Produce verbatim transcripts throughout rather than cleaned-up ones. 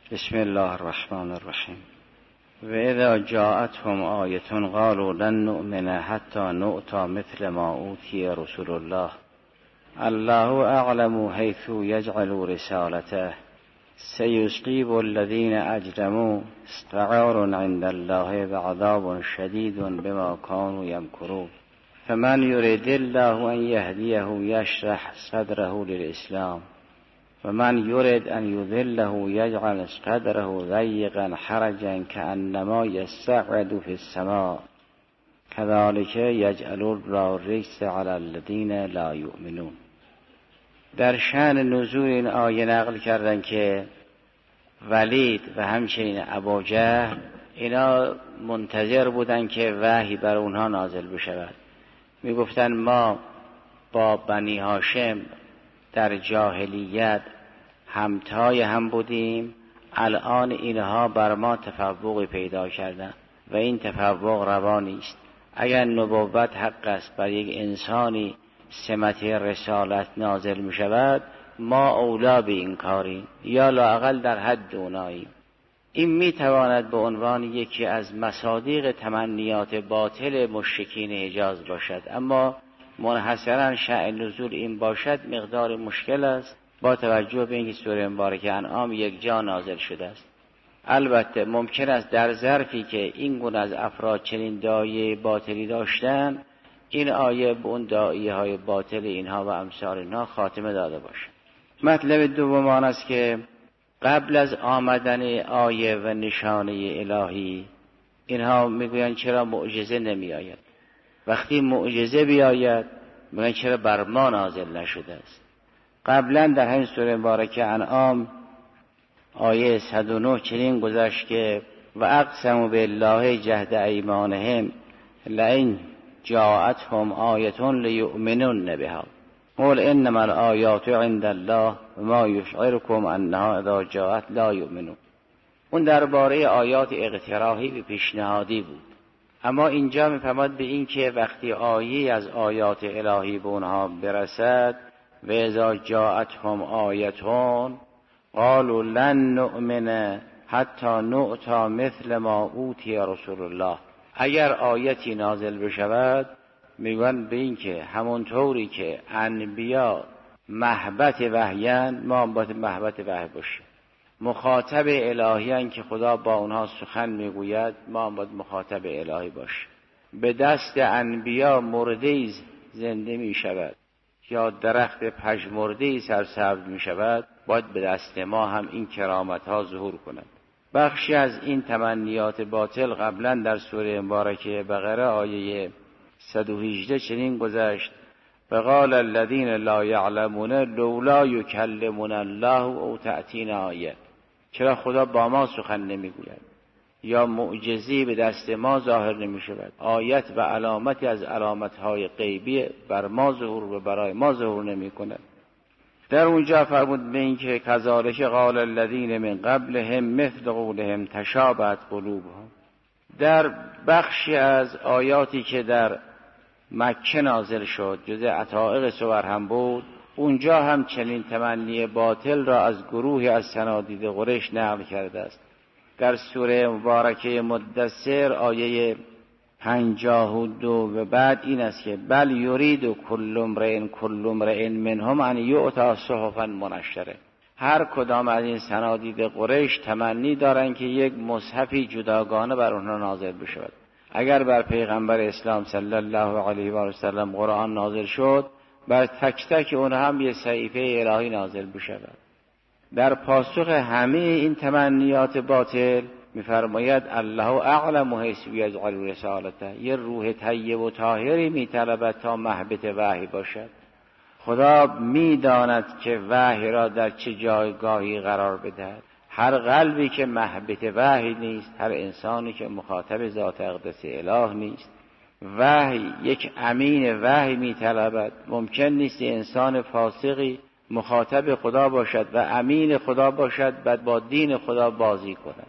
بسم الله الرحمن الرحیم. و اذا جاءتهم آیة قالوا لن نؤمن حتی نؤتی مثل ما اوتی رسول الله الله اعلم حیث یجعل رسالته سیصیب الذین اجرموا استعار عند الله وعذاب شدید بما كانوا یمکرون. فمن یرید الله ان یهدیه یشرح صدره للاسلام ومن یرید ان یضله یجعل صدره ضیقا حرجا کأنما یصعد فی السماء کذلک یجعل الله الرجس علی الذین لا یؤمنون. در شأن نزول این آیه نقل کردن که ولید و همچنین ابوجهل اینا منتظر بودن که وحی بر اونها نازل بشود. میگفتن ما با بنی هاشم در جاهلیت همتای هم بودیم، الان اینها بر ما تفوقی پیدا کردن و این تفوق روا نیست. اگر نبوت حق است بر یک انسانی سمت رسالت نازل می شود، ما اولا به این کاریم یا لااقل در حد اوناییم. این می تواند به عنوان یکی از مصادیق تمنیات باطل مشرکین حجاز باشد، اما منحصرا شأن نزول این باشد مقدار مشکل است با توجه به اینکه سوره مبارکه انعام یک جا نازل شده است. البته ممکن است در ظرفی که این گونه از افراد چنین داعیه باطلی داشتن، این آیه به اون داعیه های باطل اینها و امثال اینها خاتمه داده باشد. مطلب دوم آن است که قبل از آمدن آیه و نشانه الهی اینها میگویند چرا معجزه نمی آید؟ وقتی معجزه بیاید میگویند چرا بر ما نازل نشده است؟ قبلا در همین سوره مبارکه انعام آیه صد و نه چنین گذشت که و اقسموا بالله جهد ایمانهم لئن جاءتهم آیة لیؤمنن بها قل انما الآیات عند الله وما یشعرکم انها اذا جاءت لا یؤمنون. اون درباره آیات اقتراحی و پیشنهادی بود، اما اینجا میفرماد به این که وقتی آیه از آیات الهی به اونها برسد و اذا جاءتهم آیة قالوا لن نؤمن حتی نؤتی مثل ما اوتی رسول الله. اگر آیتی نازل بشود میگن به این که همونطوری که انبیا محبت وحیان ما هم باید محبت وحی باشیم، مخاطب الهیان که خدا با اونها سخن میگوید ما هم باید مخاطب الهی باشیم. به دست انبیا مرده زنده میشود یا درخت پژمرده سرسبز میشود، باید به دست ما هم این کرامت ها ظهور کند. بخشی از این تمنیات باطل قبلا در سوره مبارکه بقره آیه صد و هجده چنین گذشت وقال الذین لا یعلمون لولا یکلمنا الله او تأتینا آیه. چرا خدا با ما سخن نمیگوید یا معجزی به دست ما ظاهر نمی شود، آیت و علامتی از علامتهای غیبی بر ما ظهور و برای ما ظهور نمی کند. در اونجا فرمود به این که کذالک قال الذین من قبلهم مثل قولهم تشابهت قلوبهم. در بخشی از آیاتی که در مکه نازل شد جز عتائق صور هم بود، اونجا هم چنین تمنی باطل را از گروهی از صنادید قریش نقل کرده است. در سوره مبارکه مدثر آیه پنجاه و دو و بعد این است که بل یرید کل امرئ کل امرئ منهم ان یؤتی صحفا منشره. هر کدام از این صنادید قریش تمنی دارند که یک مصحفی جداگانه بر آنها نازل بشود. اگر بر پیغمبر اسلام صلی الله علیه و سلم قرآن نازل شد، بر تک تک اونها هم یک صحیفه الهی نازل بشود. در پاسخ همه این تمنیات باطل میفرماید الله اعلم حیث یجعل رسالته. یه روح طیب و طاهری میطلبد تا محبت وحی باشد. خدا میداند که وحی را در چه جایگاهی قرار بدهد. هر قلبی که محبت وحی نیست، هر انسانی که مخاطب ذات اقدس اله نیست. وحی یک امین وحی میطلبد. ممکن نیست انسان فاسقی مخاطب خدا باشد و امین خدا باشد بعد با دین خدا بازی کند.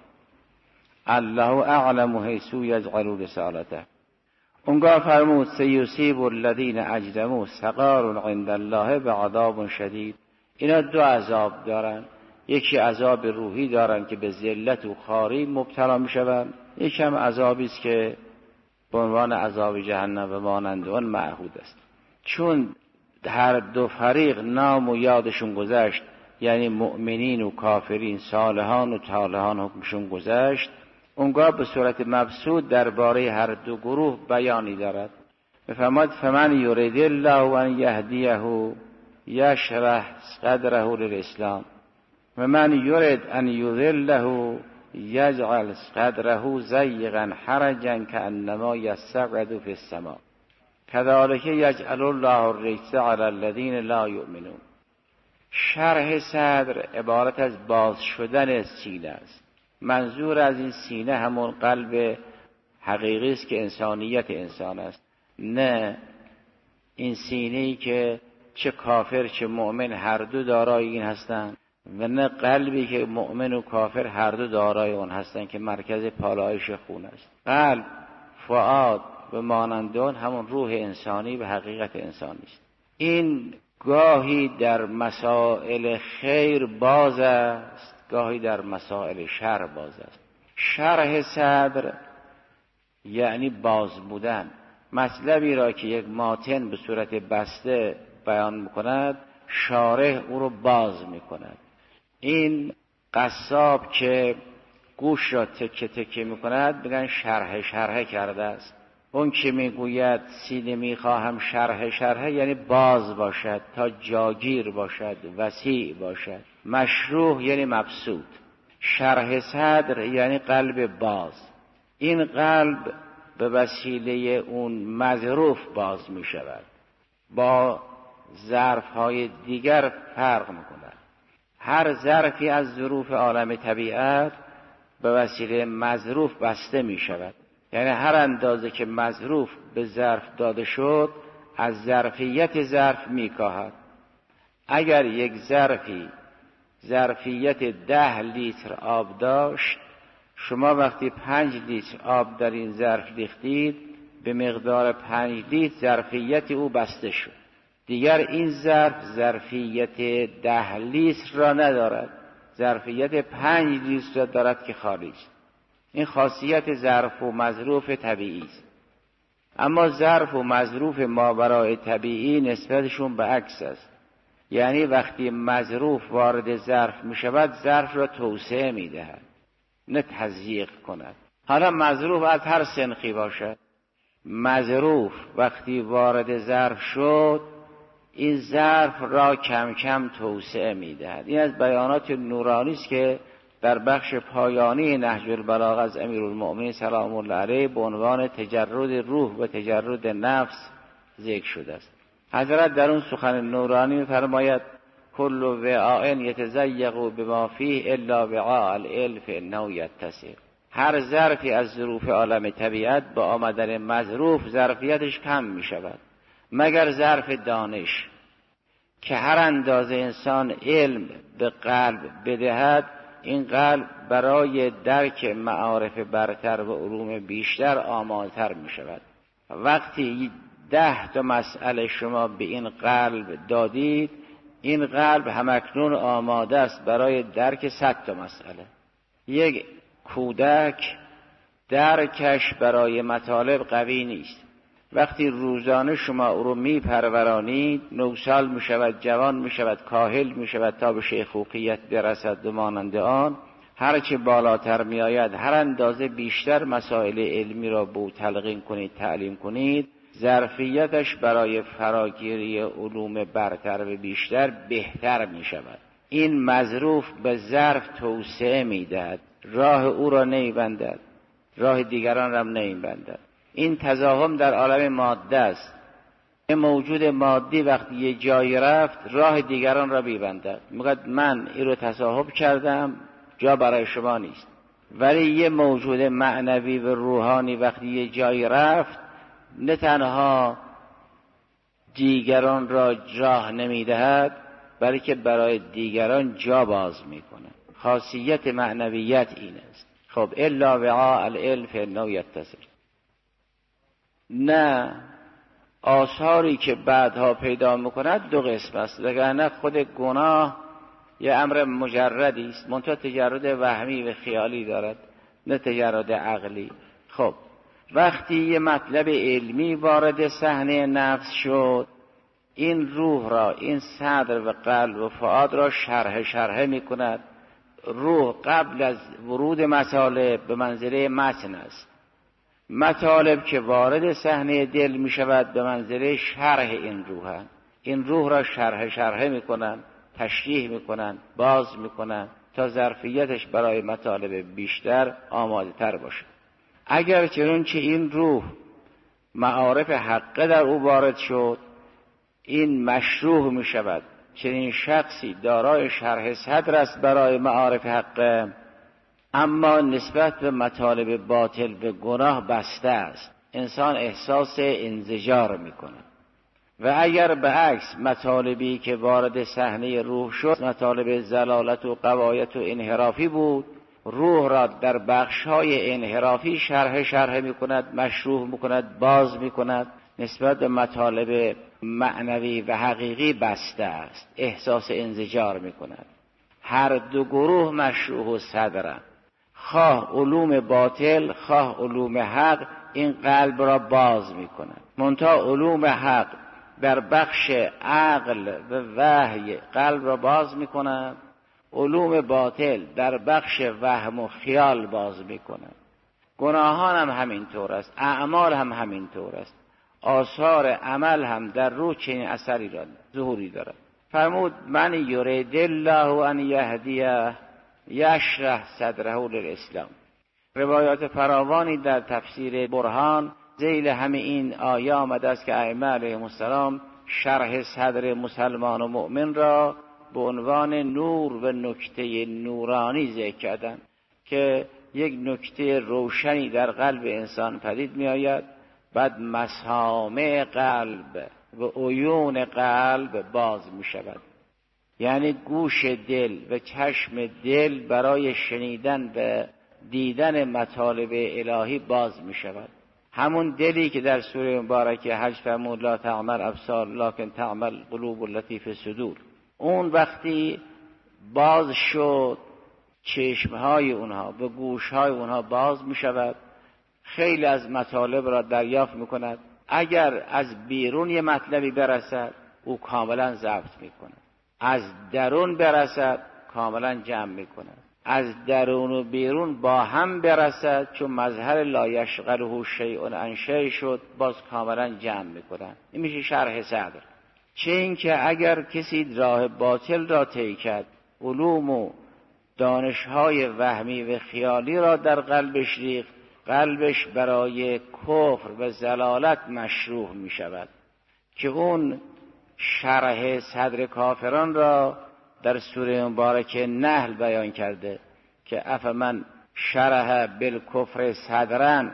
الله اعلم حیث یجعل رسالته. اونگاه فرمود سیصیب الذین اجرموا صغار عند الله بعذاب شدید. اینا دو عذاب دارن. یکی عذاب روحی دارن که به ذلت و خواری مبتلا میشوند، یکی هم عذابی است که به عنوان عذاب جهنم و مانند آن معهود است. چون هر دو فریق نام و یادشون گذشت، یعنی مؤمنین و کافرین، صالحان و طالحان حکمشون گذشت، اونگاه به صورت مبسوط درباره هر دو گروه بیانی دارد. بفرماد فمن یرید الله ان یهدیه یشرح صدره للاسلام و من یرید ان یضله یجعل صدره ضیقا حرجا کانما یصعد فی السماء کذلک یجعل الله الرجس علی الذین لا یؤمنون. شرح صدر عبارت از باز شدن سینه است. منظور از این سینه همون قلب حقیقی است که انسانیت انسان است، نه این سینه‌ای که چه کافر چه مؤمن هر دو دارای این هستند و نه قلبی که مؤمن و کافر هر دو دارای اون هستند که مرکز پالایش خون است. قلب، فؤاد و مانند آن همون روح انسانی و حقیقت انسانی است. این گاهی در مسائل خیر باز است، گاهی در مسائل شر باز است. شرح صدر یعنی باز بودن. مطلبی را که یک ماتن به صورت بسته بیان میکند، شارح او رو باز میکند. این قصاب که گوش را تکه تکه میکند بگن شرح شرح کرده است. اون که میگوید سینه میخواهم شرح شرح یعنی باز باشد تا جاگیر باشد، وسیع باشد. مشروح یعنی مبسوط. شرح صدر یعنی قلب باز. این قلب به وسیله اون مظروف باز می شود، با ظرف های دیگر فرق می کند. هر ظرفی از ظروف عالم طبیعت به وسیله مظروف بسته می شود، یعنی هر اندازه که مظروف به ظرف داده شد از ظرفیت ظرف می کاهد. اگر یک ظرفی ظرفیت ده لیتر آب داشت، شما وقتی پنج لیتر آب در این ظرف ریختید به مقدار پنج لیتر ظرفیت او بسته شد. دیگر این ظرف ظرفیت ده لیتر را ندارد، ظرفیت پنج لیتر را دارد که خالی است. این خاصیت ظرف و مظروف طبیعی است. اما ظرف و مظروف ماورای طبیعی نسبتشون به عکس است. یعنی وقتی مظروف وارد ظرف می شود ظرف را توسعه می دهد، نه تضییق کند. حالا مظروف از هر سنخی باشد، مظروف وقتی وارد ظرف شد این ظرف را کم کم توسعه می دهد. این از بیانات نورانی است که در بخش پایانی نهج البلاغه از امیرالمؤمنین سلام الله علیه به عنوان تجرد روح و تجرد نفس ذکر شده است. حضرت در اون سخن نورانی می‌فرماید کل وعاء یتضیق بما فیه الا وعاء العلم فانه یتسع. هر ظرفی از ظروف عالم طبیعت با آمدن مظروف ظرفیتش کم می شود، مگر ظرف دانش که هر اندازه انسان علم به قلب بدهد، این قلب برای درک معارف برتر و علوم بیشتر آماده‌تر می شود. وقتی ده تا مسئله شما به این قلب دادید، این قلب همکنون آماده است برای درک صد تا مسئله. یک کودک درکش برای مطالب قوی نیست. وقتی روزانه شما او رو می پرورانید، نو سال می شود، جوان می شود، کاهل می شود تا به شیخوخیت برسد و مانند آن. هرچه بالاتر می آید هر اندازه بیشتر مسائل علمی را به او تلقین کنید، تعلیم کنید، ظرفیتش برای فراگیری علوم برتر و بیشتر بهتر می شود. این مظروف به ظرف توسعه می دهد، راه او را نمی بندد، راه دیگران را نمی بندد. این تزاحم در عالم ماده است. این موجود مادی وقتی یه جایی رفت راه دیگران را می‌بندد، میگه من این رو تصاحب کردم، جا برای شما نیست. ولی یه موجود معنوی و روحانی وقتی یه جایی رفت نه تنها دیگران را راه نمیدهد بلکه برای دیگران جا باز میکنه. خاصیت معنویت این است. خب الا وعاء العلم فانه یتسع. نه آثاری که بعدها پیدا میکند دو قسم است، وگرنه خود گناه یه امر مجردی است، منتها تجرد وهمی و خیالی دارد، نه تجرد عقلی. خب وقتی یه مطلب علمی وارد صحنه نفس شد، این روح را، این صدر و قلب و فؤاد را شرح شرح می کند. روح قبل از ورود مطالب به منزله متن است، مطالب که وارد صحنه دل می شود به منزله شرح این روح هست. این روح را شرح شرح می کنند، تشریح می کنند، باز می کنند تا ظرفیتش برای مطالب بیشتر آماده تر باشد. اگر چنانچه این روح معارف حقه در او وارد شد، این مشروح می شود. چنین شخصی دارای شرح صدر است برای معارف حقه، اما نسبت به مطالب باطل و گناه بسته است. انسان احساس انزجار می کند. و اگر به عکس مطالبی که وارد صحنه روح شد مطالب ضلالت و غوایت و انحرافی بود، روح را در بخش‌های انحرافی شرح شرح می کند، مشروح می کند، باز می کند. نسبت به مطالب معنوی و حقیقی بسته است، احساس انزجار می کند. هر دو گروه مشروح و صدرند، خواه علوم باطل خواه علوم حق، این قلب را باز می کند. منتها علوم حق در بخش عقل و وحی قلب را باز می کند، علوم باطل در بخش وهم و خیال باز می کند. گناهان هم همین طور است، اعمال هم همین طور است، آثار عمل هم در روح چنین اثری را ظهوری دارد. فرمود من یرید الله ان یهدیه یشرح صدره للاسلام. روایات فراوانی در تفسیر برهان ذیل همه این آیه آمده است که ائمه علیهم السلام شرح صدر مسلمان و مؤمن را به عنوان نور و نکته نورانی ذکر کردند که یک نکته روشنی در قلب انسان پدید می آید، بعد مسامع قلب و عیون قلب باز می شود. یعنی گوش دل و چشم دل برای شنیدن و دیدن مطالب الهی باز می شود. همون دلی که در سوره مبارکه حج فرمود لا تعمل ابصار لکن تعمل قلوب التي فی الصدور، اون وقتی باز شد چشمهای اونها و گوشهای اونها باز می شود، خیلی از مطالب را دریافت می کند. اگر از بیرون یه مطلبی برسد او کاملا ضبط می کند، از درون برسد کاملا جمع می کند، از درون و بیرون با هم برسد چون مظهر لا یشغله شیء عن شیء شد باز کاملا جمع می کند. این میشه شرح صدر. چه این که اگر کسی راه باطل را طی کرد، علوم و دانشهای وهمی و خیالی را در قلبش ریخت، قلبش برای کفر و ضلالت مشروح می شود که اون شرح صدر کافران را در سوره مبارکه نحل بیان کرده که افمن شرح بالکفر صدرن.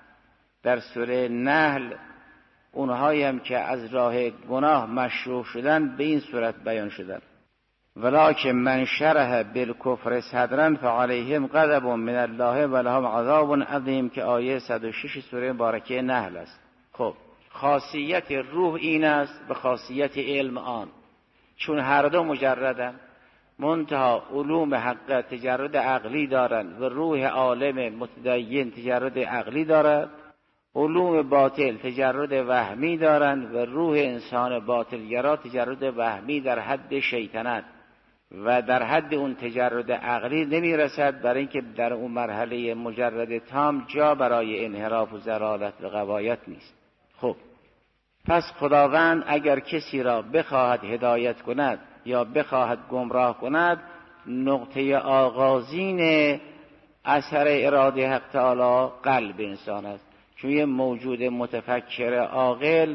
در سوره نحل اونهایی هم که از راه گناه مشروح شدن به این صورت بیان شدن، ولکن من شرح بالکفر صدرن فعلیهم غضب من الله ولهم عذاب عظیم که آیه صد و شش سوره مبارکه نحل است. خب خاصیت روح این است به خاصیت علم آن، چون هر دو مجردن، منتها علوم حق تجرد عقلی دارند و روح عالم متدین تجرد عقلی دارد، علوم باطل تجرد وهمی دارند و روح انسان باطلگرا تجرد وهمی در حد شیطنت و در حد اون تجرد عقلی نمی رسد، برای اینکه در اون مرحله مجرد تام جا برای انحراف و ضلالت و غوایت نیست. خب پس خداوند اگر کسی را بخواهد هدایت کند یا بخواهد گمراه کند، نقطه آغازین اثر اراده حق تعالی قلب انسان است، چون یه موجود متفکر عاقل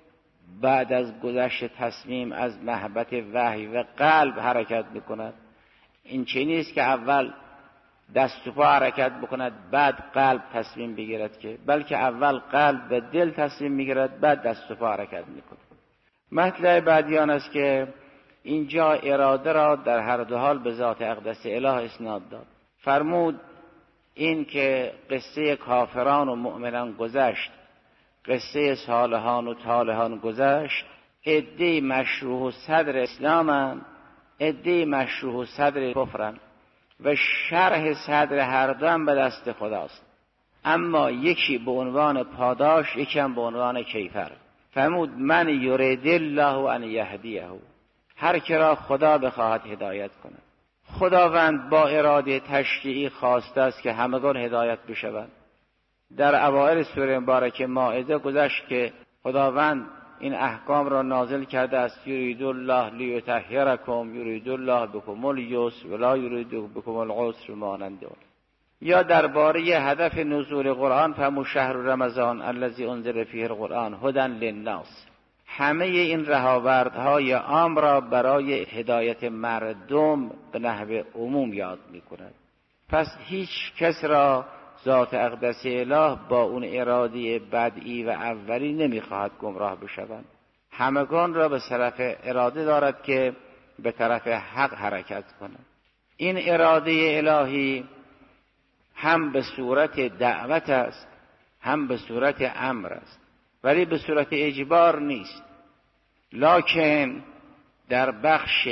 بعد از گذشت تصمیم از محبت وحی و قلب حرکت میکند. این چه نیست که اول دست و پا حرکت بکند بعد قلب تصمیم بگیرد که، بلکه اول قلب و دل تصمیم میگیرد بعد دست و پا حرکت میکند. مطلب بعدی آن است که اینجا اراده را در هر دو حال به ذات اقدس اله اسناد داد. فرمود این که قصه کافران و مؤمنان گذشت، قصه صالحان و طالحان گذشت، عده مشروح و صدر اسلامند عده مشروح صدر کفرن و شرح صدر هر دو هم به دست خداست، اما یکی به عنوان پاداش، یکی هم به عنوان کیفر. فرمود من یرید الله ان یهدیه، هر که را خدا بخواهد هدایت کند. خداوند با اراده تشریعی خواسته است که همگان هدایت بشوند. در اوائل سوره مبارکه مائده گذشت که خداوند این احکام را نازل کرده است. یرید الله لیطهرکم یرید الله بکم الیسر ولا یرید بکم العسر مانند اون. یا درباره هدف نزول قرآن فرمود شهر رمضان الذی انزل فیه القرآن هدی للناس. همه این رهاوردهای عام را برای هدایت مردم به نحو عموم یاد می‌کند. پس هیچ کس را ذات اقدس اله با اون اراده بدئی و اولی نمیخواهد گمراه بشوند. همگان را به طرف اراده دارد که به طرف حق حرکت کنند. این اراده الهی هم به صورت دعوت است، هم به صورت امر است، ولی به صورت اجبار نیست. لکن در بخش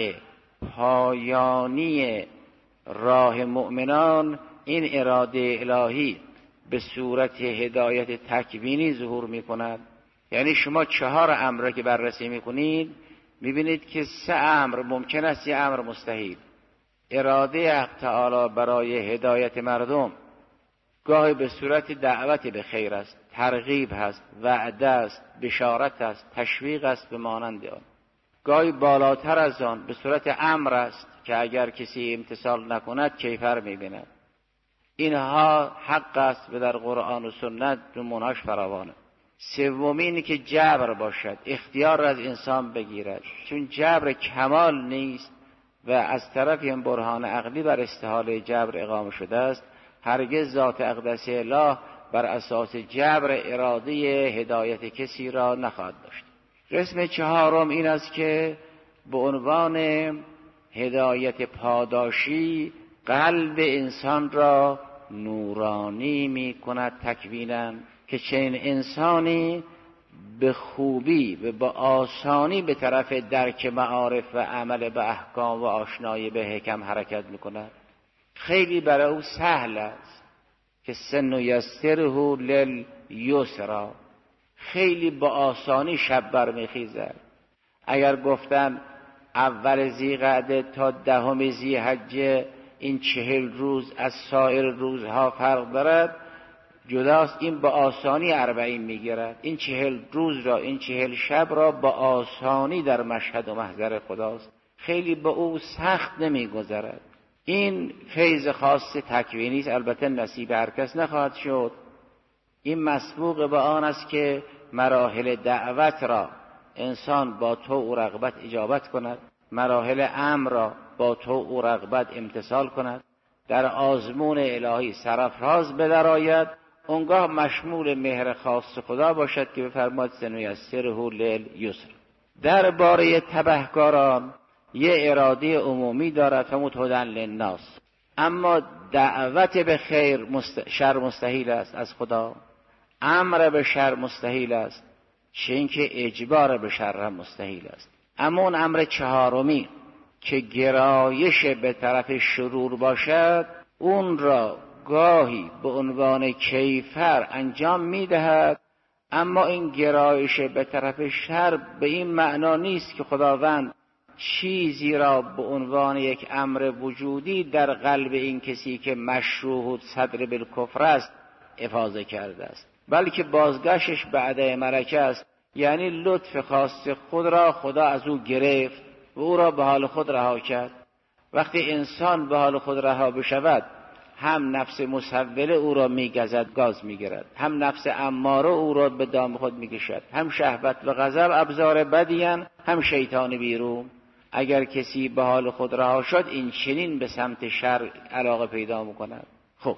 پایانی راه مؤمنان این اراده الهی به صورت هدایت تکوینی ظهور می کند. یعنی شما چهار امر که بررسی می کنید می بینید که سه امر ممکن است، یه امر مستحیل. اراده حق تعالی برای هدایت مردم گاهی به صورت دعوت به خیر است، ترغیب هست، وعده است، بشارت است، تشویق است به مانند آن. گاهی بالاتر از آن به صورت امر است که اگر کسی امتثال نکند کیفر می بیند. اینها حق است و در قرآن و سنت نمونه‌اش فراوانه. سومین که جبر باشد، اختیار از انسان بگیرد، چون جبر کمال نیست و از طرف این برهان عقلی بر استحاله جبر اقامه شده است. هرگز ذات اقدس اله بر اساس جبر اراده هدایت کسی را نخواهد داشت. قسم چهارم این است که به عنوان هدایت پاداشی قلب انسان را نورانی می کند تکوینا، که چنین انسانی به خوبی و به آسانی به طرف درک معارف و عمل به احکام و آشنایی به حکم حرکت می کند. خیلی برای او سهل است که سنیسره للیسری، خیلی با آسانی شب برمیخیزد. اگر گفتن اول ذیقعده تا دهم ذیحجه این چهل روز از سایر روزها فرق دارد، جداست، این با آسانی اربعین میگیرد. این چهل روز را، این چهل شب را با آسانی در مشهد و محضر خداست، خیلی با او سخت نمیگذرد. این فیض خاص تکوینی است، البته نصیب هر کس نخواهد شد. این مسبوق به آن است که مراحل دعوت را انسان با طوع و رغبت اجابت کند، مراحل امر را با طوع و رغبت امتثال کند، در آزمون الهی سرافراز بدرآید، اونگاه مشمول مهر خاص خدا باشد که بفرماید سنیسره للیسر. درباره تبهکاران یه اراده عمومی دارد فرمود هدی للناس، اما دعوت به خیر مست... شر مستحیل است از خدا، امر به شر مستحیل است، چه اینکه اجبار به شر مستحیل است. اما اون امر چهارمی که گرایش به طرف شرور باشد، اون را گاهی به عنوان کیفر انجام میدهد، اما این گرایش به طرف شر به این معنا نیست که خداوند چیزی را به عنوان یک امر وجودی در قلب این کسی که مشروح صدر بالکفر است افاضه کرده است، بلکه بازگشتش بعد ملکه است. یعنی لطف خاص خود را خدا از او گرفت و او را به حال خود رها کرد. وقتی انسان به حال خود رها بشود، هم نفس مسوله او را میگزد، گاز میگیرد، هم نفس اماره او را به دام خود میکشد، هم شهوت و غضب ابزار بدیان، هم شیطان بیرون. اگر کسی به حال خود رها شد، این چنین به سمت شر علاقه پیدا میکند. خب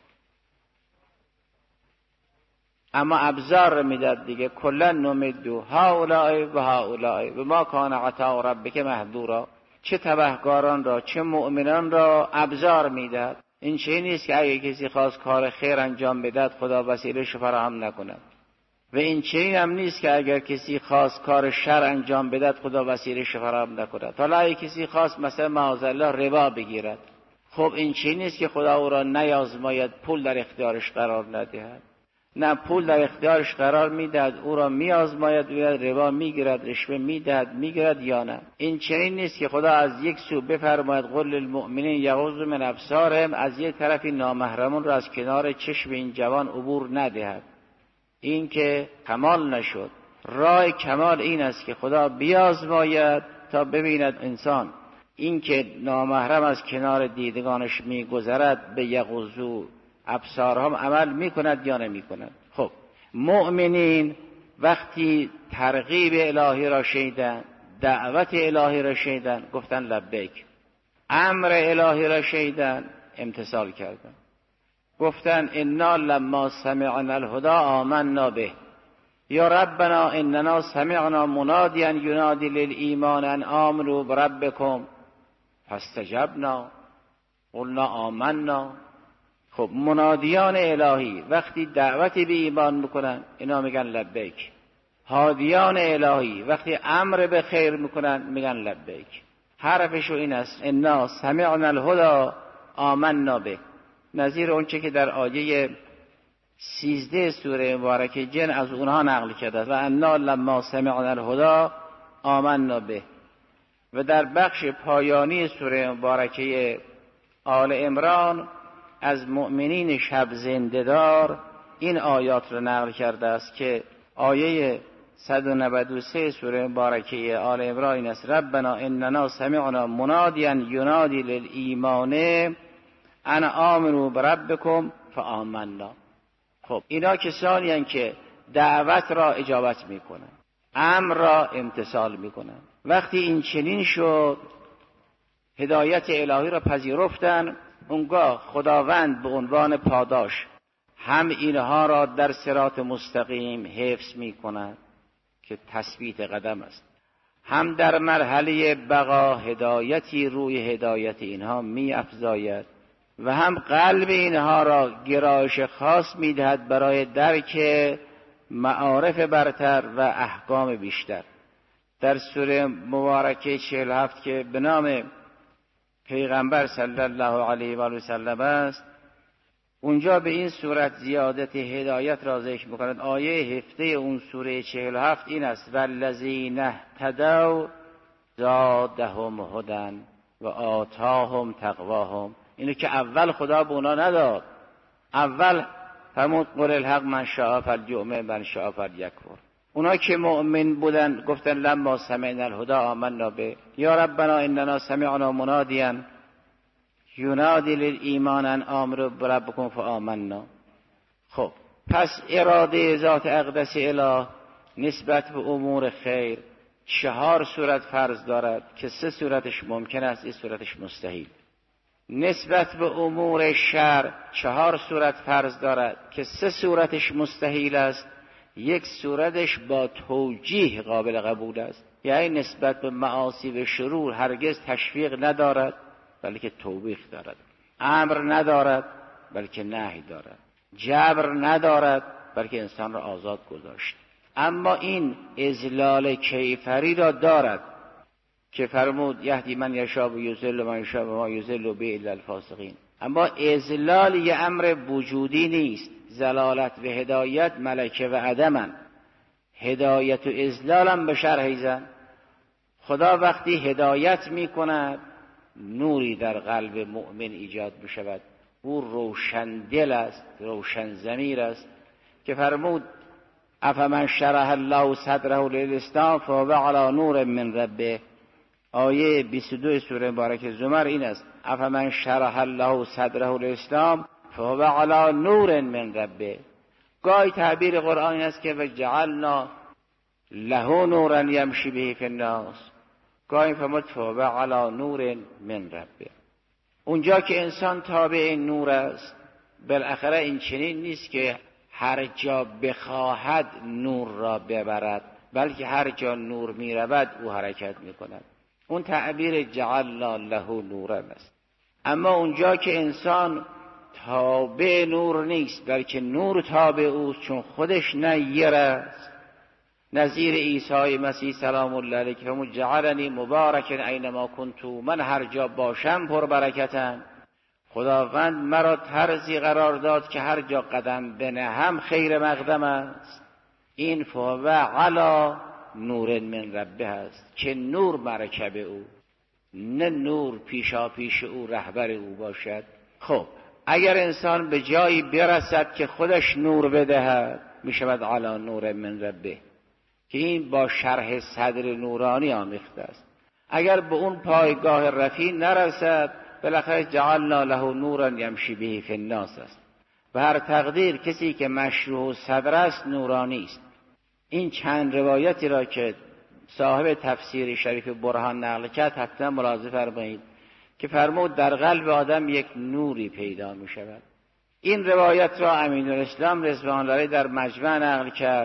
اما ابزار میداد دیگه، کلا نمدو هؤلاء و هؤلاء و ما کان عطاء ربک محظورا. چه تبهکاران را چه مؤمنان را ابزار میداد. این چه نیست که اگه کسی خواست کار خیر انجام بدهد خدا وسیله‌اش فراهم نکند. و این چنین هم نیست که اگر کسی خواست کار شر انجام بدهد خدا وسیله‌اش فراهم نکند. حالا اگه کسی خواست مثلا معاذالله ربا بگیرد، خب این چنین نیست که خدا او را نیازماید، پول در اختیارش قرار ندهد. نه، پول در اختیارش قرار میدهد، او را میآزماید، او ربا میگیرد، رشوه میدهد، میگیرد یا نه. این چنین نیست که خدا از یک سو بفرماید قل للمؤمنین یغضوا من ابصارهم، از یک طرفی نامحرمون را از کنار چشم این جوان عبور ندهد. این که کمال نشد. راه کمال این است که خدا بیازماید تا ببیند انسان این که نامحرم از کنار دیدگانش میگذرد به یغضوا ابصارهم عمل میکند یا نمیکند. خب مؤمنین وقتی ترغیب الهی را شنیدند، دعوت الهی را شنیدند، گفتن لبیک. امر الهی را شنیدند، امتثال کردند. گفتن انا لما سمعنا الهدى آمنا به، یا ربنا اننا سمعنا منادیا ینادی للایمان ان آمنوا بربکم فاستجبنا قلنا آمنا. خب منادیان الهی وقتی دعوتی به ایمان میکنن اینا میگن لبیک. هادیان الهی وقتی امر به خیر میکنن میگن لبیک. حرفشو این است انا سمعنا الهدى آمنا به، نظیر اونچه که در آیه سیزده سوره مبارکه جن از اونها نقل کرده و انا لما سمعنا الهدى آمنا به. و در بخش پایانی سوره مبارکه آل عمران از مؤمنین شب زنده‌دار این آیات را نقل کرده است که آیه صد و نود و سه سوره مبارکه آل عمران این است ربنا اننا سمعنا منادیا ینادی للایمان ان آمنوا بربکم فآمنا. خب اینا کسانی هستند که دعوت را اجابت میکنن، امر را امتثال میکنن. وقتی این چنین شد، هدایت الهی را پذیرفتن، اونگاه خداوند به عنوان پاداش هم اینها را در صراط مستقیم حفظ میکند که تثبیت قدم است، هم در مرحله بقا هدایتی روی هدایت اینها میافزاید و هم قلب اینها را گرایش خاص میدهد برای درک معارف برتر و احکام بیشتر. در سوره مبارکه چهل و هفت که به نام پیغمبر صلی الله علیه و آله و سلم است، اونجا به این صورت زیادت هدایت را ذکر می‌کند. آیه هفته اون سوره چهل و هفت این است والذین اهتدوا زادهم هدی و آتاهم تقواهم. اینو که اول خدا به اونا نداد، اول فرمود قل الحق من شاء فلیؤمن من شاء فلیکفر. اونا که مؤمن بودن گفتن لما سمعنا الهدى آمنا به، یا ربنا اننا سمعنا منادیا ینادی للایمان ان آمنوا بربکم فآمنا. خب پس اراده ذات اقدس اله نسبت به امور خیر چهار صورت فرض دارد که سه صورتش ممکن است، این صورتش مستحیل. نسبت به امور شر چهار صورت فرض دارد که سه صورتش مستحیل است، یک صورتش با توجیه قابل قبول است، یعنی نسبت به معاصی و شرور هرگز تشویق ندارد بلکه توبیخ دارد، امر ندارد بلکه نهی دارد، جبر ندارد بلکه انسان را آزاد گذاشت. اما این اذلال کیفری را دارد که فرمود یهدی من یشاء و یضل من یشاء و ما یضل به الا الفاسقین. اما اذلال یه امر وجودی نیست، زلالت و هدایت ملکه و عدمن. هدایت و اذلال هم به شرح زن. خدا وقتی هدایت می کند نوری در قلب مؤمن ایجاد می شود، او روشن دل است، روشن ضمیر است که فرمود افمن شرح الله صدره للاسلام فهو علی نور من ربه. آیه بیست و دو سوره مبارکه زمر این است افمن شرح الله صدره للاسلام فهو علی نور من ربه. گاهی تعبیر قرآن این است که وجعلنا له نورا یمشی به فی الناس، گاهی فرمود فهو علی نور من ربه. اونجا که انسان تابع نور است، بالاخره این چنین نیست که هر جا بخواهد نور را ببرد، بلکه هر جا نور می رود او حرکت می کند. اون تعبیر جعلنا له نورا است. اما اونجا که انسان تابع نور نیست، بلکه نور تابع اوست، چون خودش نیر است. نظیر عیسی مسیح سلام الله علیه که فرمود جعلنی مبارکا اینما کنت، من هر جا باشم پر برکتم. خداوند مرا طرزی قرار داد که هر جا قدم بنهم خیر مقدم است. این فهو علی نور من ربه است، که نور مرکب او، نه نور پیشا پیش او رهبر او باشد. خب اگر انسان به جایی برسد که خودش نور بدهد، می شود علی نور من ربه، که این با شرح صدر نورانی آمیخته است. اگر به اون پایگاه رفیع نرسد، بالاخره جعلنا له نورا یمشی به فی الناس است. و هر تقدیر کسی که مشروح صدر است نورانی است. این چند روایتی را که صاحب تفسیر شریف برهان نقل کرد حتما ملاحظه فرمایید که فرمود در قلب آدم یک نوری پیدا می شود. این روایت را امین‌الاسلام رضوان الله علیه در مجمع نقل کرد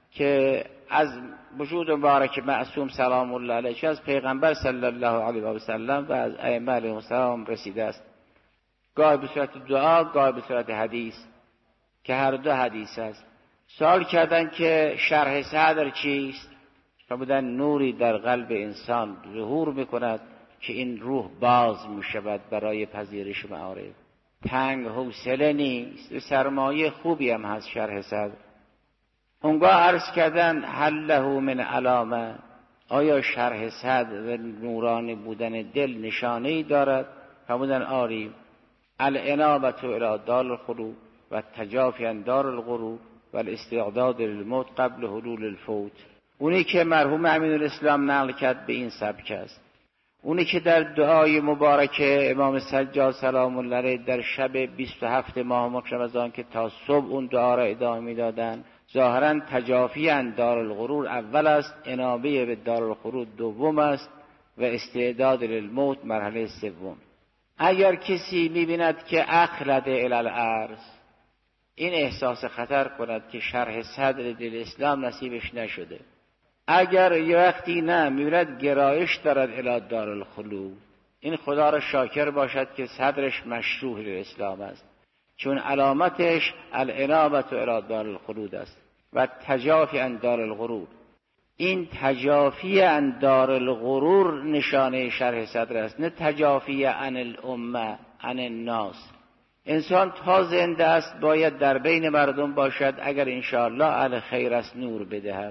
که از وجود مبارک معصوم سلام الله علیه که از پیغمبر صلی الله علیه و سلم و از ائمه علیهم السلام رسیده است، گاه به صورت دعا، گاه به صورت حدیث، که هر دو حدیث است. سوال کردن که شرح صدر چیست؟ فرمودن نوری در قلب انسان ظهور میکند که این روح باز میشود برای پذیرش معارف. تنگ حوصله نیست، سرمایه خوبی هم هست شرح صدر. اونگاه عرض کردن هل له من علامه، آیا شرح صدر و نورانی بودن دل نشانه ای دارد؟ فرمودن آری، الانابة الی دار الخلود و تجافی عن دار الغرور و الاستعداد للموت قبل حلول الفوت. اونی که مرحوم امین‌الاسلام نقل کرد به این سبک است. اونی که در دعای مبارک امام سجاد سلام الله علیه در شب بیست و هفت ماه رمضان که تا صبح اون دعا را ادامه میدادن، ظاهرا تجافی عن دار الغرور اول است، انابه به دار الغرور دوم است و استعداد للموت مرحله سوم. اگر کسی میبیند که اخلد الی الارض، این احساس خطر کند که شرح صدر دل اسلام نصیبش نشده. اگر یه وقتی نه میبیند گرایش دارد الی دار الخلود، این خدا را شاکر باشد که صدرش مشروح للاسلام است، چون علامتش الانابة الی دار الخلود است و تجافی عن دار الغرور. این تجافی عن دار الغرور نشانه شرح صدر است، نه تجافی عن الامه عن الناس. انسان تا زنده است باید در بین مردم باشد، اگر انشاءالله اهل خیر است نور بدهد.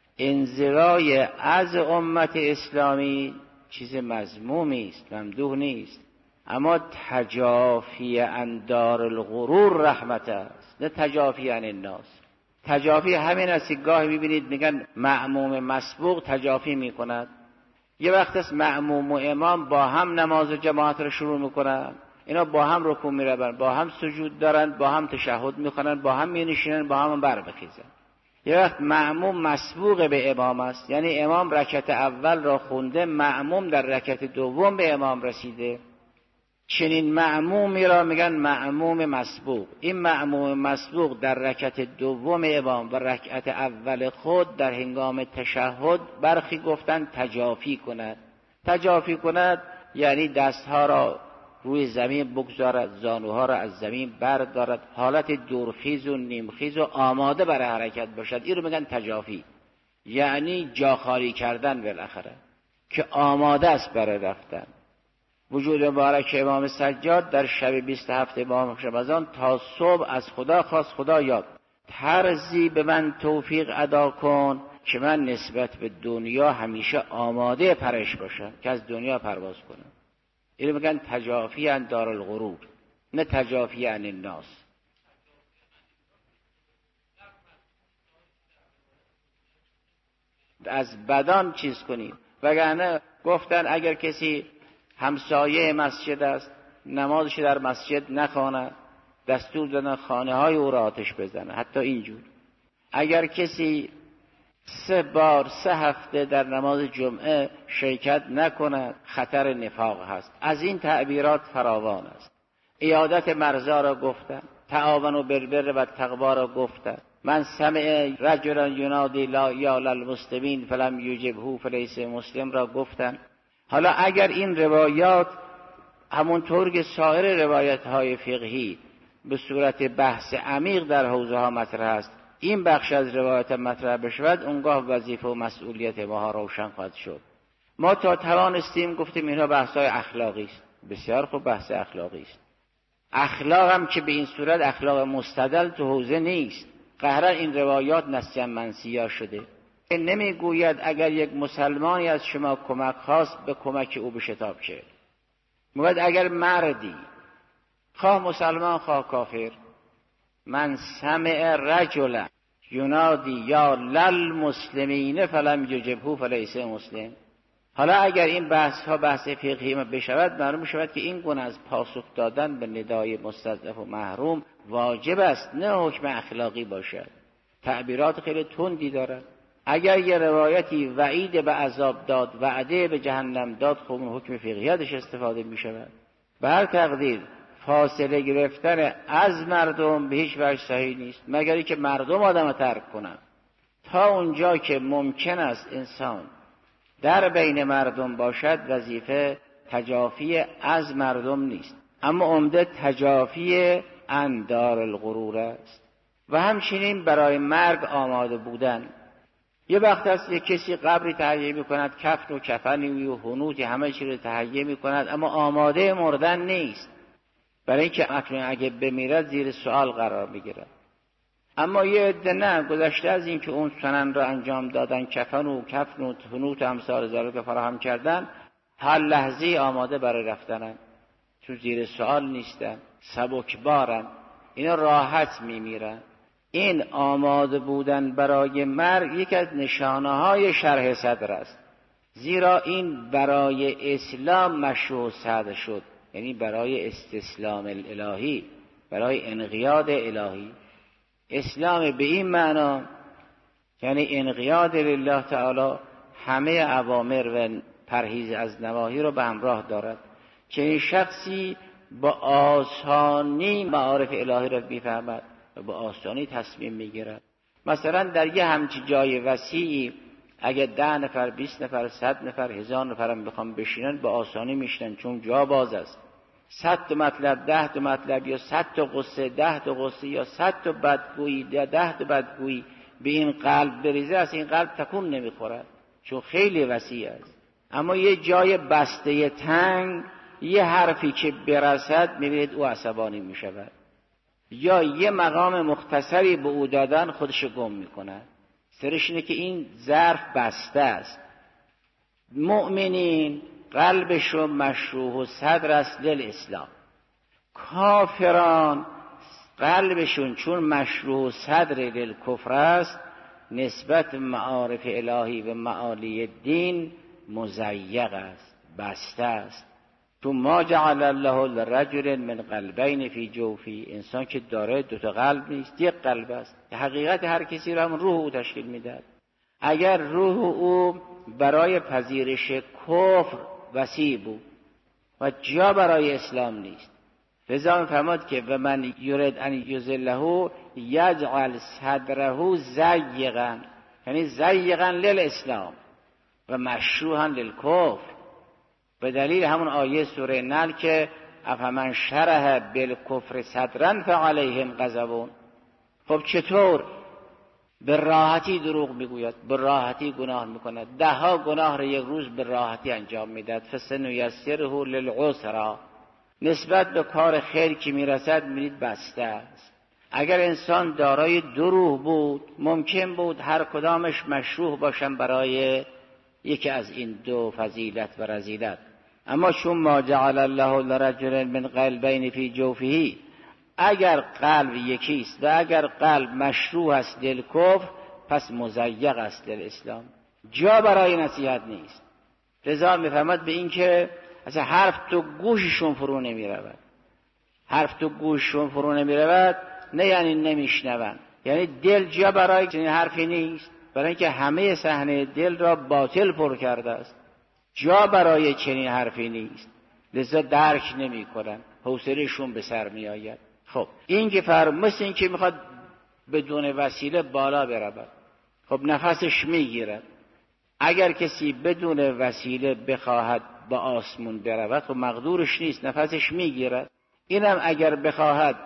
انزوای از امت اسلامی چیز مذمومی است، ممدوح نیست، اما تجافی عن دار الغرور رحمت است، نه تجافی عن الناس. تجافی همین است که گاهی میبینید میگن مأموم مسبوق تجافی میکند. یه وقت است مأموم و امام با هم نماز جماعت رو شروع میکنن، اینا با هم رکوع میروند، با هم سجود دارند، با هم تشهد میخونند، با هم مینشینند، با هم برمیخیزند. یه وقت مأموم مسبوق به امام است، یعنی امام رکعت اول را خونده، مأموم در رکعت دوم به امام رسیده. چنین مأمومی را میگن مأموم مسبوق. این مأموم مسبوق در رکعت دوم امام و رکعت اول خود در هنگام تشهد برخی گفتن تجافی کند. تجافی کند یعنی دستها را روی زمین بگذارد، زانوها را از زمین بردارد، حالت دورخیز و نیمخیز و آماده برای حرکت باشد. این رو میگن تجافی، یعنی جا خالی کردن بالاخره، که آماده است برای رفتن. وجود مبارک امام سجاد در شب بیست و هفت ماه رمضان تا صبح از خدا خواست، خدا یاد طرزی به من توفیق ادا کن که من نسبت به دنیا همیشه آماده پرش باشم، که از دنیا پرواز کنم. اینو میگن تجافی عن دار الغرور، نه تجافی عن الناس. از بدان چیز کنیم. وگرنه گفتن اگر کسی همسایه مسجد است، نمازش در مسجد نخواند، دستور دادن خانه های او را آتش بزنه. حتی اینجور اگر کسی سه بار سه هفته در نماز جمعه شرکت نکند، خطر نفاق هست. از این تعبیرات فراوان است. عیادت مرضا را گفتن، تعاونوا بالبر و التقوا را گفتن. من سمع رجلا ینادی لا یا للمسلمین فلم یجبه فلیس مسلم را گفتن. حالا اگر این روایات همونطور که سایر روایت های فقهی به صورت بحث عمیق در حوزه ها مطرح است، این بخش از روایت مطرح بشود، اونگاه وظیفه و مسئولیت ما روشن خواهد شد. ما تا توانستیم گفتیم اینها بحث های اخلاقی است. بسیار خوب، بحث اخلاقی است. اخلاق هم که به این صورت اخلاق مستدل تو حوزه نیست. قهرا این روایات نسیان منسیا شده. نمیگوید اگر یک مسلمانی از شما کمک خواست به کمک او بشتاب شد. میگوید اگر مردی خواه مسلمان خواه کافر من سمع رجلا ینادی یا للمسلمین فلم یجبه فلیس مسلم. حالا اگر این بحث ها بحث فقهی بشود، معلوم شود که این گونه از پاسخ دادن به ندای مستضعف و محروم واجب است، نه حکم اخلاقی باشد. تعبیرات خیلی تندی دارد. اگر یه روایتی وعید به عذاب داد، وعده به جهنم داد، خب اون حکم فقهیاتش استفاده می شود. به هر تقدیر فاصله گرفتن از مردم به هیچ وجه صحیح نیست، مگر اینکه مردم آدم ترک کنن. تا اونجا که ممکن است انسان در بین مردم باشد، وظیفه تجافی از مردم نیست، اما عمده تجافی عن دار الغرور است. و همچنین برای مرگ آماده بودن. یه وقت هست یک کسی قبری تهیه می کند، کفن و کفنی و حنوطی همه چیز رو تهیه می کند، اما آماده مردن نیست، برای اینکه اکنون اگه بمیرد زیر سوال قرار بگیرد. اما یه عده نه، گذشته از این که اون سنن را انجام دادن، کفن و کفن و حنوط و امثال ذالک فراهم کردن، هر لحظه آماده برای رفتنن، تو زیر سوال نیستن، سبکبارن، اینا راحت میمیرن. این آماده بودن برای مرگ یکی از نشانه های شرح صدر است، زیرا این برای اسلام مشروع صدر شد، یعنی برای استسلام الهی، برای انقیاد الهی. اسلام به این معنا یعنی انقیاد لله تعالی، همه اوامر و پرهیز از نواهی رو به همراه دارد. چنین شخصی با آسانی معارف الهی را میفهمد و با آسانی تصمیم میگیرد. مثلا در یه همچی جای وسیعی اگه ده نفر، بیست نفر، صد نفر، هزار نفر هم بخوام بشینن، با آسانی میشنن، چون جا باز است. صد تا مطلب، ده تا مطلب، یا صد تا قصه، ده تا قصه، یا صد تا بدگویی، یا ده تا بدگویی به این قلب بریزه، از این قلب تکون نمیخورد، چون خیلی وسیع است. اما یه جای بسته تنگ، یه حرفی که برسد میبینید او عصبانی میشود، یا یه مقام مختصری به او دادن خودش گم میکنه. سرش اینه که این ظرف بسته است. مؤمنین قلبشون مشروح و صدر است للاسلام. کافران قلبشون چون مشروح و صدر للکفر است، نسبت معارف الهی و معالی دین مضیق است، بسته است. تو ما جعل الله لرجل من قلبین فی جوفی، انسان که داره دو تا قلب نیست، یک قلب است. حقیقت هر کسی را هم روح او تشکیل میدهد. اگر روح او برای پذیرش کفر وسیع بود و جا برای اسلام نیست، لذا می‌فرماد که و من یرید ان یذله یجعل صدره ضیقا، یعنی ضیقا للاسلام و مشروحا للکفر. به دلیل همون آیه سوره نحل که افمن شرح بالکفر صدرا فعلیهم غضب. خب چطور به راحتی دروغ میگوید، به راحتی گناه میکند، ده ها گناه را یک روز به راحتی انجام میدهد. فسنیسره للعسری، نسبت به کار خیر که میرسد میرید بسته است. اگر انسان دارای دروغ بود، ممکن بود هر کدامش مشروع باشن برای یکی از این دو فضیلت و رذیلت. اما چون ما جعل الله لرجل من قلبین فی جوفه، اگر قلب یکیست و اگر قلب مشروع است للکفر، پس مضیق است للاسلام، جا برای نصیحت نیست. لذا میفهمد به این که اصلا حرف تو گوششون فرو نمی رود. حرف تو گوششون فرو نمی رود نه یعنی نمیشنون، یعنی دل جا برای چنین حرفی نیست، برای اینکه همه صحنه دل را باطل پر کرده است. جا برای چنین حرفی نیست، لذا درک نمی کنن، حوصله‌شون به سر می آید. خب این که فرم مثل این که میخواد بدون وسیله بالا برود، خب نفسش میگیرد. اگر کسی بدون وسیله بخواهد با آسمون برود، خب مقدورش نیست، نفسش میگیرد. اینم اگر بخواهد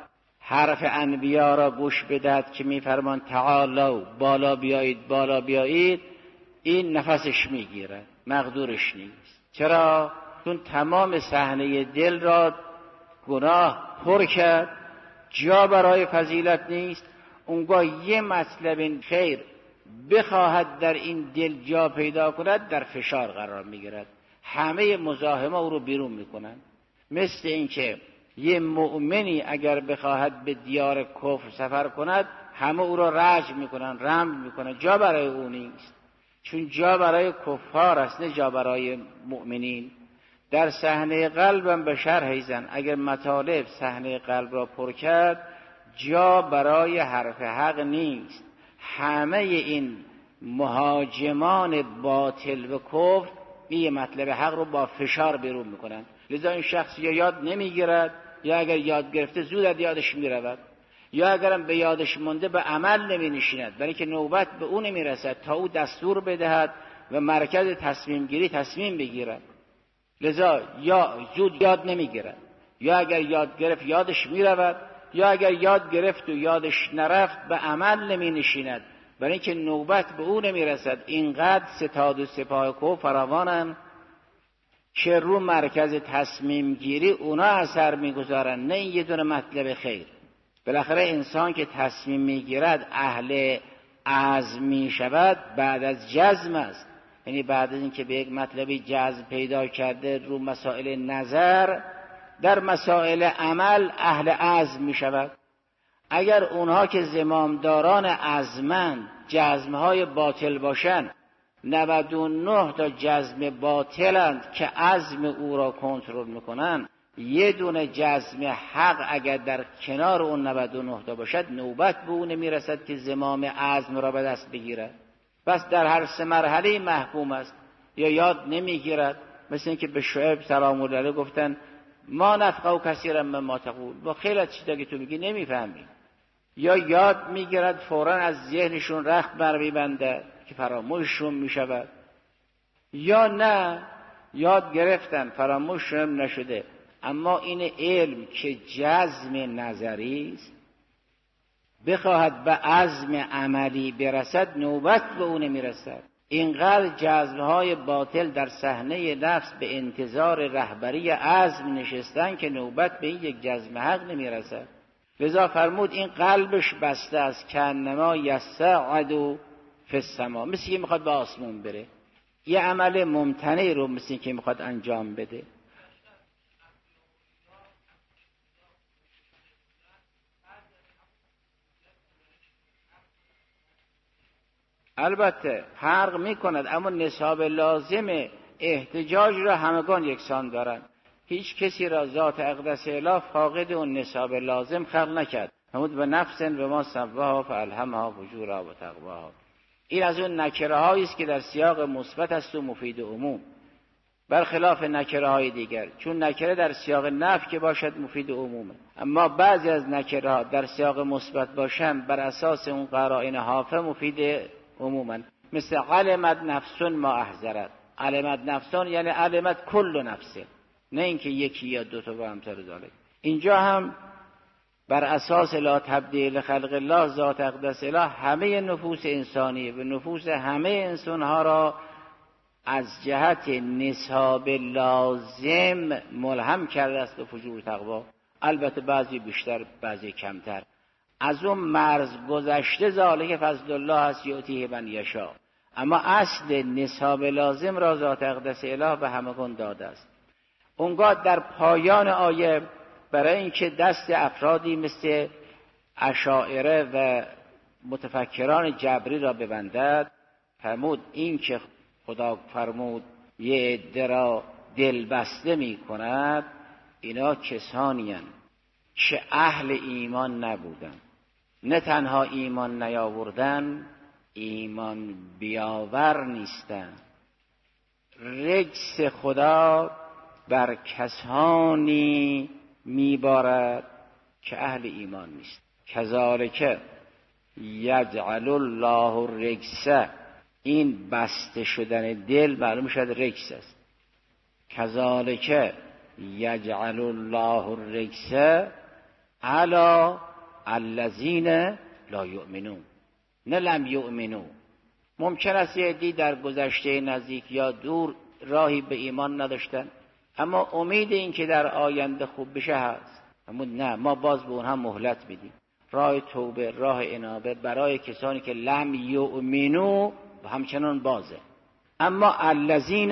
حرف انبیا را گوش بدهد که میفرمان تعالوا، بالا بیایید بالا بیایید، این نفسش میگیره، مقدورش نیست. چرا؟ چون تمام صحنه دل را گناه پر کرد، جا برای فضیلت نیست. اونگاه یه مطلب خیر بخواهد در این دل جا پیدا کند، در فشار قرار میگیرد، همه مزاحمه او رو بیرون میکنن. مثل اینکه یه مؤمنی اگر بخواهد به دیار کفر سفر کند، همه او را رجم میکنن، رمل میکنن، جا برای او نیست، چون جا برای کفار است نه جا برای مؤمنین. در صحنه قلبم به شرح زن، اگر مطالب صحنه قلب را پر کرد، جا برای حرف حق نیست. همه این مهاجمان باطل و کفر این مطلب حق رو با فشار بیرون میکنن. لذا این شخص یا یاد نمیگیرد، یا اگر یاد گرفته زود از یادش میرود، یا اگرم به یادش مونده به عمل نمی نشیند، برای که نوبت به او نمی رسد تا او دستور بدهد و مرکز تصمیم گیری تصمیم بگیرد. لذا یا زود یاد نمی گیرد، یا اگر یاد گرفت یادش می رود، یا اگر یاد گرفت و یادش نرفت به عمل نمی نشیند، برای اینکه نوبت به او نمی رسد. اینقدر ستاد و سپاه کو فراوانن که رو مرکز تصمیم گیری اونا اثر می گذارن، نه این یه دونه مطلب خیر. بالاخره انسان که تصمیم می گیرد اهل عزم می شود بعد از جزم است، یعنی بعد از اینکه به یک مطلبی جزم پیدا کرده رو مسائل نظر، در مسائل عمل اهل عزم می شود. اگر اونها که زمامداران عزمند جزمهای باطل باشند، نود و نه تا جزم باطلند که عزم او را کنترل میکنن، یه دونه جزم حق اگر در کنار اون نود و نه تا باشد، نوبت به اون نمیرسد که زمام عزم را به دست بگیرد. پس در هر سه مرحله محکوم است. یا یاد نمیگیرد، مثل اینکه به شعیب سلام الله علیه گفتن ما نفقه کثیرا مما تقول، با خیلی از چیزا که تو میگی نمیفهمیم. یا یاد میگیرد فوراً از ذهنشون رخت بر میبنده که فراموششون میشود، یا نه یاد گرفتن فراموششون نشده، اما این علم که جزم نظری است بخواهد به عزم عملی برسد، نوبت به اون نمیرسد. اینقدر جزمهای باطل در صحنه نفس به انتظار رهبری عزم نشستن که نوبت به این یک جزم حق نمیرسد. لذا فرمود این قلبش بسته است که انما یصعد فی السما، مثل که میخواد به آسمون بره. یه عمل ممتنع رو مثل که میخواد انجام بده. البته فرق میکند، اما نصاب لازم احتجاج را همگان یکسان دارند. هیچ کسی را ذات اقدس اله فاقد اون نصاب لازم خلق نکرد. همون به نفس و ما سواها فالهمها فجورها و تقواها. این از اون نکره هایی است که در سیاق مثبت است و مفید عموم، برخلاف نکره های دیگر. چون نکره در سیاق نفی که باشد مفید عمومه، اما بعضی از نکره ها در سیاق مثبت باشند بر اساس اون قرائن حافظ مفید عموما. مثل علمت نفسون ما احذرت. علمت نفسون یعنی علمت کل نفسه، نه اینکه یکی یا دو تا و امثال ذالک. اینجا هم بر اساس لا تبدیل خلق الله ذات اقدس اله همه نفوس انسانی و نفوس همه انسانها را از جهت نصاب لازم ملهم کرده است به فجور تقوا. البته بعضی بیشتر بعضی کمتر. از اون مرز گذشته ذالک فضل الله است یؤتیه من یشاء، اما اصل نصاب لازم را ذات اقدس اله به همگان داده است. اونگاه در پایان آیه برای اینکه دست افرادی مثل اشاعره و متفکران جبری را ببندد، فرمود این که خدا فرمود یه عده را دل بسته می کند، اینا کسانی هستند که اهل ایمان نبودن، نه تنها ایمان نیاوردن، ایمان بیاور نیستن. رجس خدا بر کسانی میبارد که اهل ایمان نیست. کذالک یجعل الله الرجس، این بسته شدن دل معلوم شد رجس است. کذالک یجعل الله الرجس علی الذین لا یؤمنون، نه لم یؤمنون. ممکن است یه عده‌ای در گذشته نزدیک یا دور راهی به ایمان نداشتن، اما امید این که در آینده خوب بشه هست. اما نه، ما باز به اونها مهلت میدیم. راه توبه، راه انابه برای کسانی که لم یؤمنو همچنان بازه. اما الذین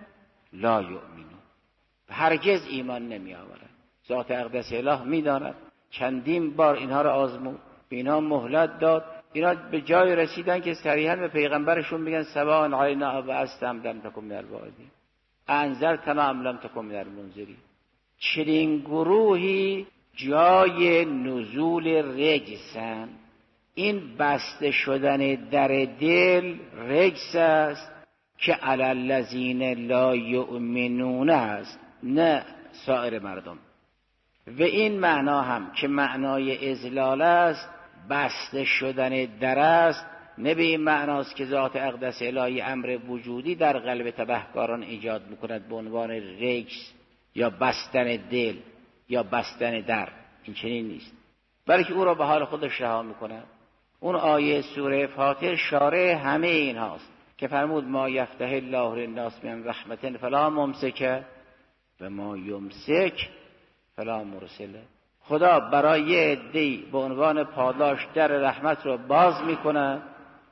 لا یؤمنون هرگز ایمان نمی آورند. ذات اقدس اله میداند. چندین بار اینها را آزمود، به اینها مهلت داد، اینا به جای رسیدن که صریحا به پیغمبرشون میگن سواء علینا ابعثت ام لم تکن من الواعظین انذرتنا ام لم تکن من المنذرین. چنین گروهی جای نزول رجسن. این بسته شدن در دل رجس است که علی الذین لا یؤمنون است، نه سایر مردم. و این معنا هم که معنای اذلال است، بسته شدن در است، نه به این معناست که ذات اقدس الهی امر وجودی در قلب تبهکاران ایجاد میکند به عنوان رجس یا بستن دل یا بستن در. این چنین نیست، بلکه او را به حال خودش رها میکند. اون آیه سوره فاطر شارع همه این هاست که فرمود ما یفتح الله للناس من رحمت فلا ممسک و ما یمسک فلا مرسل. خدا برای یه عده‌ای به عنوان پاداش در رحمت رو باز میکنه،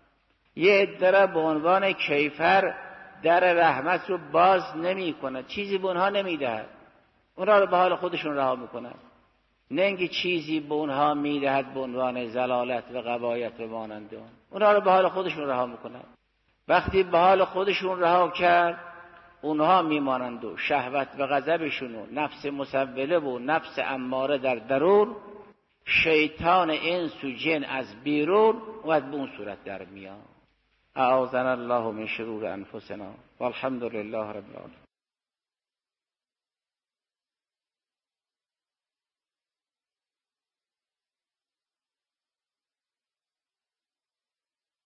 یه عده را به عنوان کیفر در رحمت رو باز نمیکنه، چیزی به اونها نمیدهد، اونها رو به حال خودشون رها میکنه. نه اینکه چیزی به اونها میدهد به عنوان زلالت و غوایت و مانند اون، اونها رو به حال خودشون رها میکنه. وقتی به حال خودشون رها کرد، اونها میمانند و شهوت و غضبشون و نفس مسوله و نفس اماره در درون، شیطان انس و جن از بیرون و به اون صورت در میاد. اعاذنا الله من شرور انفسنا والحمد لله رب العالمین.